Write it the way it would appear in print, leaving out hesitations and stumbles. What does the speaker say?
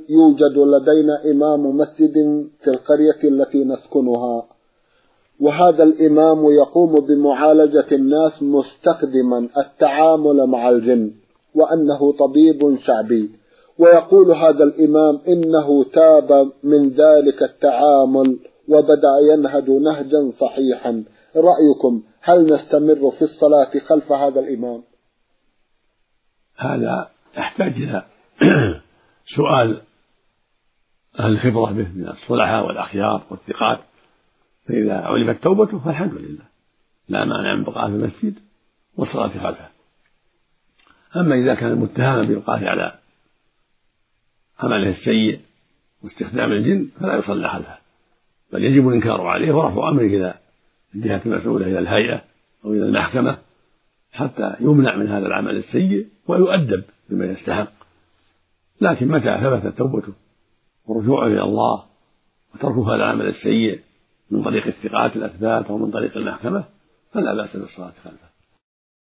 يوجد لدينا إمام مسجد في القرية التي نسكنها، وهذا الإمام يقوم بمعالجة الناس مستخدما التعامل مع الجن، وأنه طبيب شعبي. ويقول هذا الإمام إنه تاب من ذلك التعامل وبدأ ينهج نهجا صحيحا. رأيكم هل نستمر في الصلاة خلف هذا الإمام؟ هذا يحتاج إلى سؤال أهل الخبرة به من الصلحاء والأخيار والثقات، فإذا علمت توبته فالحمد لله لا مانع من بقاء في المسجد والصلاة خلفه. أما إذا كان متهما بالبقاء على عمله السيء واستخدام الجن فلا يصلى خلفه، بل يجب الإنكار عليه ورفع أمره إلى الجهة المسؤولة، إلى الهيئة أو إلى المحكمة، حتى يمنع من هذا العمل السيء ويؤدب بما يستحق. لكن متى ثبتت توبته ورجوعه إلى الله وتركه هذا العمل السيء من طريق الثقات الأثبات أو من طريق المحكمة فلا بأس بالصلاة خلفه.